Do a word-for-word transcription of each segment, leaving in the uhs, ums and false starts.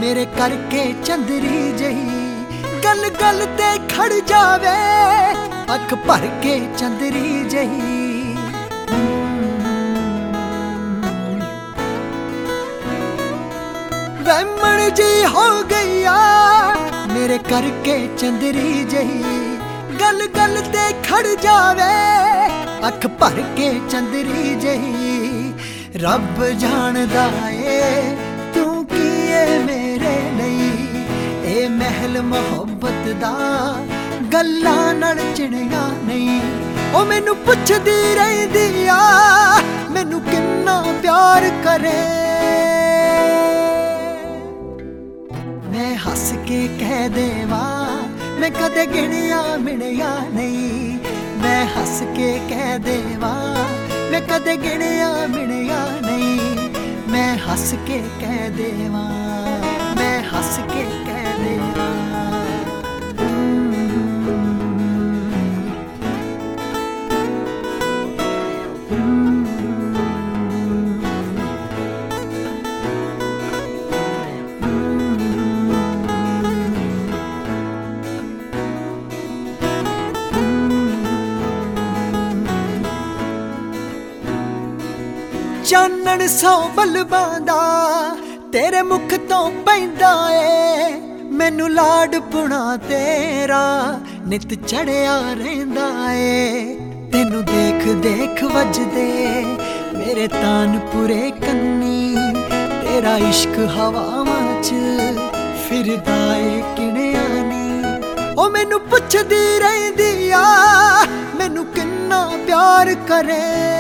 मेरे करके चंदरी जही गल गल ते खड़ जावे अख भर के चंदरी जही। वैमण जी हो गईया मेरे करके चंदरी जही गल गल ते खड़ जावे अख भर के चंदरी जही। रब जानदा ए तू की ए मेरे लई ए महल मोहब्बत दा गल्लां नाल चिड़िया नहीं। ओ मैनू पुछदी रहिंदी आ मैनू किन्ना प्यार करे। मैं हस के कह देवा मैं कदे गिणिया मिणिया नहीं। मैं हस के कह देवा मैं कदे गिणिया मिणिया नहीं। मैं हस के कह देवा मैं हस के कह देवा। चानण सौ बल्बां दा तेरे मुख तो पैंदा ए मैनू लाडपुणा तेरा नित चढ़िया रहिंदा ए। तेनू देख देख वजदे मेरे तानपुरे कन्नी तेरा इश्क हवावां च फिरदा ए किणिया नी। ओ मैनू पुछदी रहिंदी आ मैनू किन्ना प्यार करे।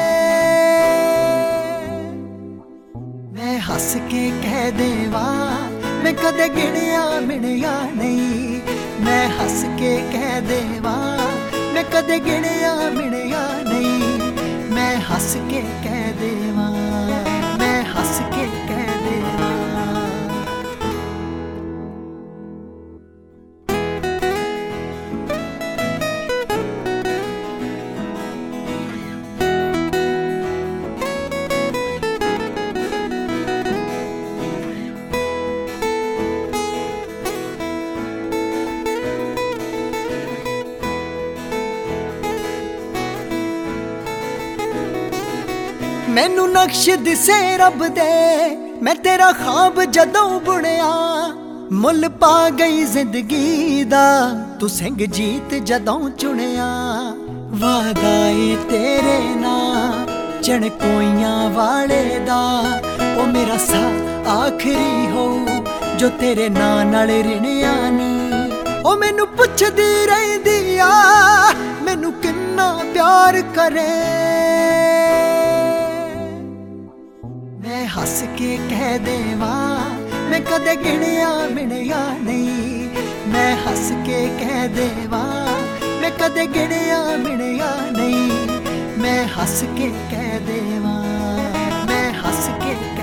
मैं हस के कह देवा मैं कदे गिणिया मिणिया नहीं। मैं हस के कह देवा मैं कदे गिणिया मिणिया नहीं। मैं हस के कह देवा मैं हस के कह देवा। मैनू नक्श दिसे रब दे मैं तेरा ख्वाब जदों बुनिया मुल पा गई जिंदगी दा तू सिंह जीत जदों चुनिया। वादा ए तेरे नाल चणकोइयां वाले दा ओ मेरा सा आखिरी हो जो तेरे नां नाल रिणिया नी। ओ मैनू पुछदी रहिंदी आ मैनू किन्ना प्यार करे। मैं हस के कह देवा मैं कदे गिणिया मिणिया नहीं। मैं हस के कह देवा मैं कदे गिणिया मिणिया नहीं। मैं हस के कह देवा मैं हस के